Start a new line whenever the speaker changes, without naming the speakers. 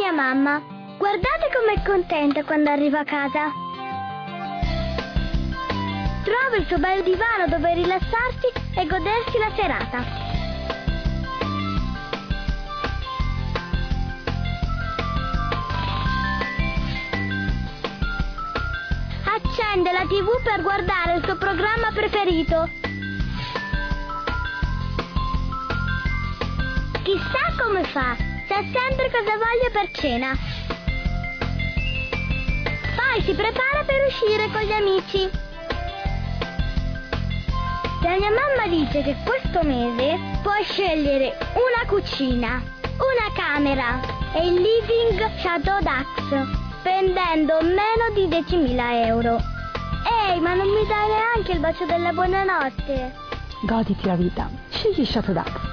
mia mamma. Guardate com'è contenta quando arriva a casa. Trova il suo bel divano dove rilassarsi e godersi la serata. Accende la TV per guardare il suo programma preferito. Chissà come fa, sa sempre cosa voglio per cena. Poi si prepara per uscire con gli amici. La mia mamma dice che questo mese può scegliere una cucina, una camera e il living Chateau Dax, spendendo meno di 10.000 euro. Ehi, ma non mi dai neanche il bacio della buonanotte?
Goditi la vita. Scegli Chateau Dax.